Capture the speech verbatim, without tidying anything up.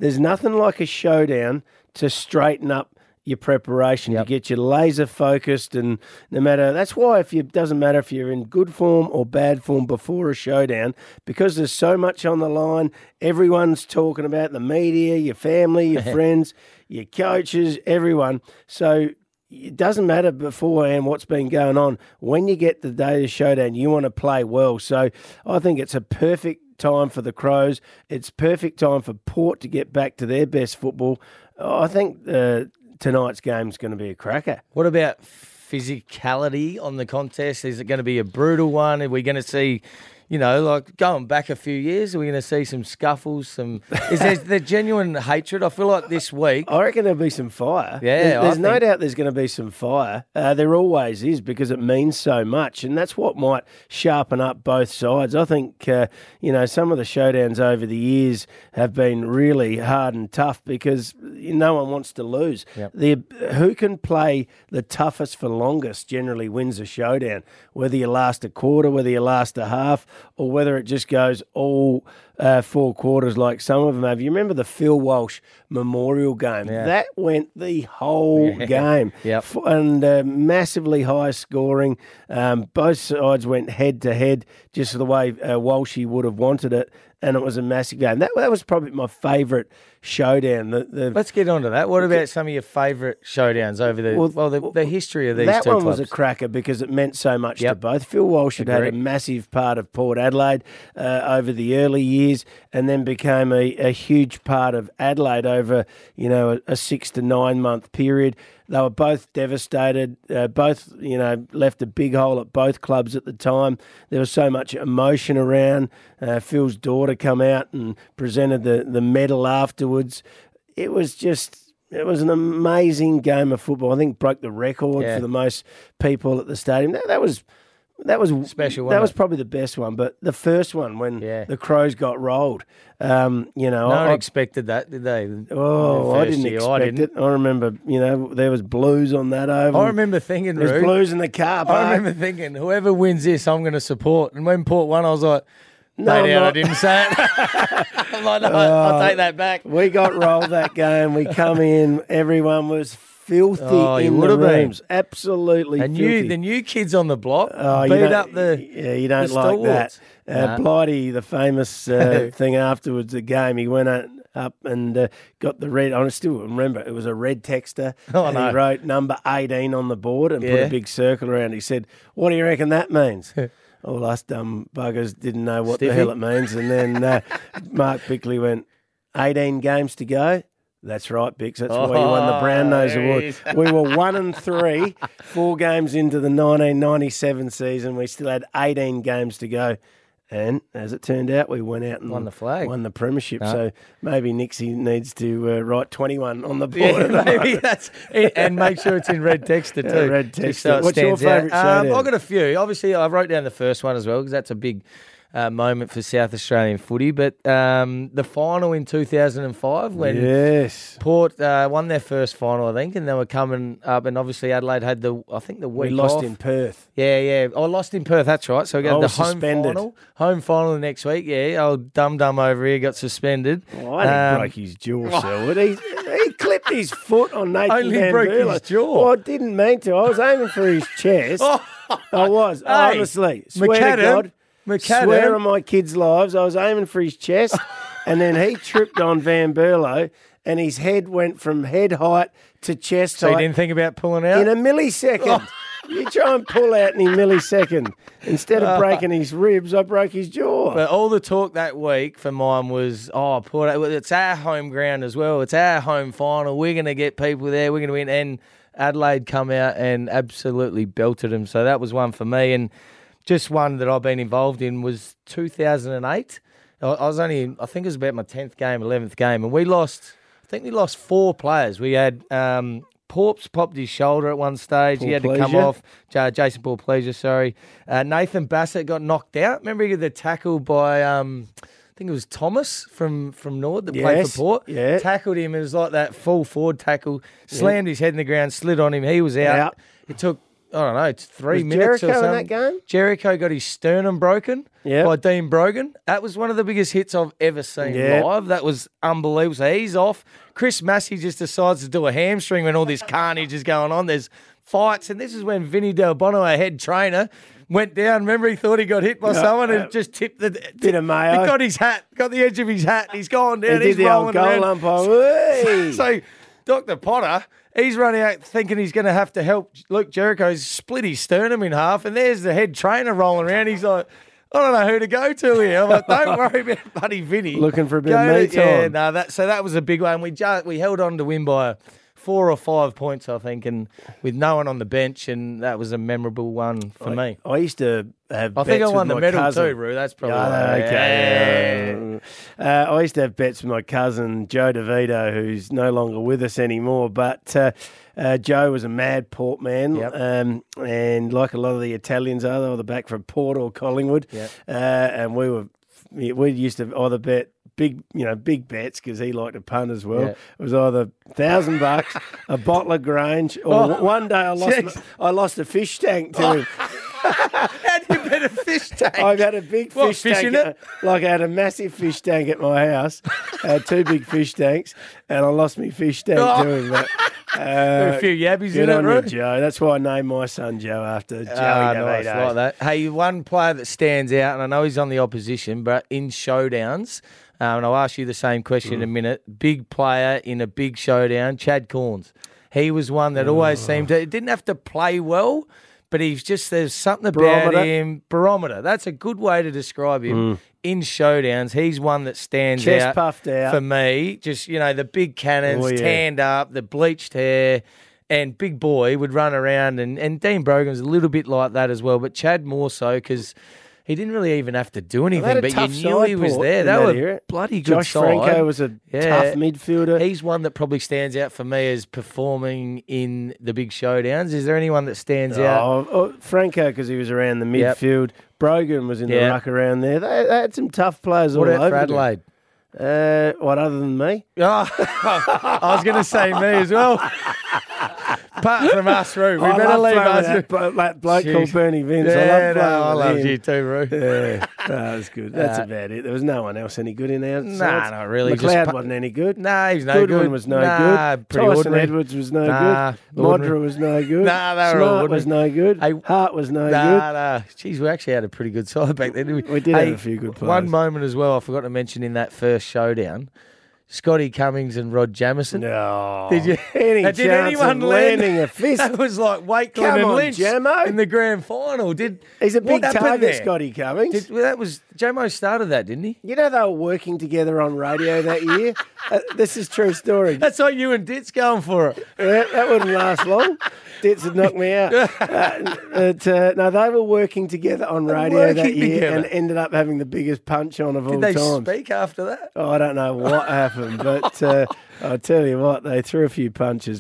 there's nothing like a showdown to straighten up your preparation, Yep. to get you laser focused, and no matter that's why if you doesn't matter if you're in good form or bad form before a showdown, because there's so much on the line. Everyone's talking about the media, your family, your friends, your coaches, everyone. So it doesn't matter beforehand what's been going on. When you get the day of the showdown, you want to play well. So I think it's a perfect time for the Crows. It's perfect time for Port to get back to their best football. I think uh, tonight's game is going to be a cracker. What about physicality on the contest? Is it going to be a brutal one? Are we going to see, you know, like going back a few years, are we going to see some scuffles? Some is there the genuine hatred? I feel like this week. I reckon there'll be some fire. Yeah, there's, there's I no think- doubt there's going to be some fire. Uh, there always is because it means so much, and that's what might sharpen up both sides. I think uh, you know some of the showdowns over the years have been really hard and tough because no one wants to lose. Yep. The who can play the toughest for longest generally wins a showdown. Whether you last a quarter, whether you last a half, or whether it just goes all uh, four quarters like some of them have. You remember the Phil Walsh Memorial game? Yeah. That went the whole Yeah. game. Yep. F- And uh, massively high scoring. Um, both sides went head to head just the way uh, Walshy would have wanted it. And it was a massive game. That, that was probably my favourite showdown. The, the, Let's get on to that. What about some of your favourite showdowns over the well, Well, the, the history of these that two one clubs? was a cracker because it meant so much to Yep. both. Phil Walsh had had a Agreed. massive part of Port Adelaide uh, over the early years, and then became a, a huge part of Adelaide over you know a, a six to nine month period. They were both devastated. Uh, both you know left a big hole at both clubs at the time. There was so much emotion around. Uh, Phil's daughter come out and presented the the medal afterwards. It was just. It was an amazing game of football. I think broke the record Yeah. for the most people at the stadium. That, that was that was Special, That wasn't was it? probably the best one. But the first one when Yeah. the Crows got rolled, um, you know, no I, one I- expected that, did they? oh, The I first didn't year, expect didn't. it. I remember, you know, there was blues on that over. I remember thinking, there's Roo, blues in the car park. I remember thinking, whoever wins this, I'm going to support. And when Port won, I was like, No, no, I'm doubt I not. didn't say it. I'm like, no, I'll take that back. We got rolled that game. We come in, everyone was filthy Oh, you in would the have been. rooms. Absolutely And filthy. you, the new kids on the block, Oh, you beat don't- up the yeah, you don't the like that. stalwarts. Uh, Nah. Blighty, the famous uh, thing afterwards, the game, he went out, up and uh, got the red. I still remember it was a red texter, Oh, and no. he wrote number eighteen on the board and put Yeah. a big circle around. He said, "What do you reckon that means?" All us dumb buggers didn't know what the Stiffy? hell it means, and then uh, Mark Bickley went, eighteen games to go." That's right, Bix. That's why you won the Brown Nose Oh, Award. there he is. We were one and three, four games into the nineteen ninety-seven season. We still had eighteen games to go. And as it turned out, we went out and Won the flag. won the premiership. No. So maybe Nixie needs to uh, write twenty-one on the board. Yeah, maybe that's it, and make sure it's in red texter too. Yeah, red just texter. so it What's your stands out. favourite Um, showdown? I've got a few. Obviously, I wrote down the first one as well because that's a big uh, moment for South Australian footy. But um, the final in two thousand five when Yes. Port uh, won their first final, I think, and they were coming up, and obviously Adelaide had the, I think the We week lost off. in Perth. Yeah, yeah. I lost in Perth, that's right. So we I got the was home suspended. final. Home final the next week, yeah. Old Dum Dum over here got suspended. Oh, I think he Um, broke his jaw, Selwood. He, he clipped his foot on Nathan Only Van broke Berlo. his jaw. Well, I didn't mean to. I was aiming for his chest. I was, Hey, honestly. Swear to McAdam, God. McAdam. Swear on my kids' lives. I was aiming for his chest, and then he tripped on Van Berlo, and his head went from head height to chest So you height didn't think about pulling out? in a millisecond. You try and pull out in a millisecond. Instead of breaking his ribs, I broke his jaw. But all the talk that week for mine was, oh, Port, it's our home ground as well. It's our home final. We're going to get people there. We're going to win. And Adelaide come out and absolutely belted them. So that was one for me. And just one that I've been involved in was two thousand eight. I I was only, I think it was about my tenth game, eleventh game. And we lost, I think we lost four players. We had um, Porps popped his shoulder at one stage. Paul he had to come Pleasure. off. J- Jason Paul Pleasure, sorry. Uh, Nathan Bassett got knocked out. Remember he got the tackle by, um, I think it was Thomas from, from Nord that played Yes, for Port. yeah. Tackled him. It was like that full forward tackle. Slammed his head in the ground, slid on him. He was out. Out. It took I don't know, it's three Was minutes Jericho or in something. that game? Jericho got his sternum broken Yep. by Dean Brogan. That was one of the biggest hits I've ever seen Yep. live. That was unbelievable. So he's off. Chris Massey just decides to do a hamstring when all this carnage is going on. There's fights, and this is when Vinny Del Bono, our head trainer, went down. Remember, he thought he got hit by Yeah, someone uh, and just tipped the bit of mayo. He got his hat, got the edge of his hat, and he's gone He down. did he's the old rolling goal around. umpire. Whee! So Doctor Potter, he's running out thinking he's going to have to help Luke Jericho. He's split his sternum in half, and there's the head trainer rolling around. He's like, I don't know who to go to here. I'm like, don't worry about bloody Vinny. Looking for a bit Go of me to- Yeah, time. no, that so that was a big one. We just, we held on to win by four or five points, I think, and with no one on the bench, and that was a memorable one for me. I used to have. I think I bets won with the my medal cousin. too, Roo. That's probably Yeah, right. okay. yeah. Uh, I used to have bets with my cousin Joe DeVito, who's no longer with us anymore. But uh, uh, Joe was a mad port man, Yep. um, and like a lot of the Italians are, they were back from Port or Collingwood, Yep. uh, and we were we used to either bet big, you know, big bets because he liked to punt as well. Yeah. It was either thousand bucks, a bottle of Grange, or Oh, one day I lost jeez. I lost a fish tank to him. How do you bet a fish tank? I've had a big What, fish, fish tank. in it? at- Like I had a massive fish tank at my house. I had two big fish tanks, and I lost my fish tank Oh. to him. But, a uh, few yabbies good in it, on you, Roo. Joe. That's why I named my son Joe after Joey Ah, nice, DeVito. like that. Hey, one player that stands out, and I know he's on the opposition, but in showdowns, um, and I'll ask you the same question in a minute. Big player in a big showdown, Chad Corns. He was one that always seemed to. It didn't have to play well, but he's just there's something about Barometer. him. Barometer. That's a good way to describe him. In showdowns, he's one that stands Chest out puffed out. for me. Just you know the big cannons, Oh, yeah. tanned up, the bleached hair. And Big Boy would run around, and, and Dean Brogan was a little bit like that as well, but Chad more so because he didn't really even have to do They had anything, a but tough you knew side, he was Port, there. in They that were era. bloody good Josh side. Franco was a Yeah. tough midfielder. He's one that probably stands out for me as performing in the big showdowns. Is there anyone that stands out? Oh, oh, Franco, because he was around the Yep. midfield. Brogan was in the Yeah. ruck around there. They, they had some tough players What all about over. for the- Adelaide? Uh, what other than me? Oh, I was going to say me as well. Apart from us, Roo. We I better love leave playing with us. that, blo- that bloke Jeez. called Bernie Vince. Yeah, I love no, playing I with loved him. you too, Roo. Yeah, that was good. That's Uh, about it. There was no one else any good in our Nah, sides. not really. Just McLeod pu- wasn't any good. Nah, he's no Goodwin good. was no nah, good. Pretty Tyson ordinary. Edwards was no Nah, good. ordinary. Modra was no good. Nah, they were all Smart was no good. Hey, Hart was no Nah, good. nah. Jeez, we actually had a pretty good side back then, didn't we? We did Hey, have a few good players. One moment as well, I forgot to mention in that first showdown, Scotty Cummings and Rod Jamison. No. Did you? Any Did chance anyone of land- landing a fist? That was like Wakeland Come and on, Lynch Jamo. in the grand final. Did He's a what big happened target, there? Scotty Cummings. Did, well, that was Jamo started that, didn't he? You know they were working together on radio that year? uh, this is true story. That's like you and Ditz going for it. Yeah, that wouldn't last long. Ditz would knock me out. Uh, but, uh, no, they were working together on radio that working year together. and ended up having the biggest punch on of all Did they time. speak after that? Oh, I don't know what happened, but uh, I'll tell you what, they threw a few punches.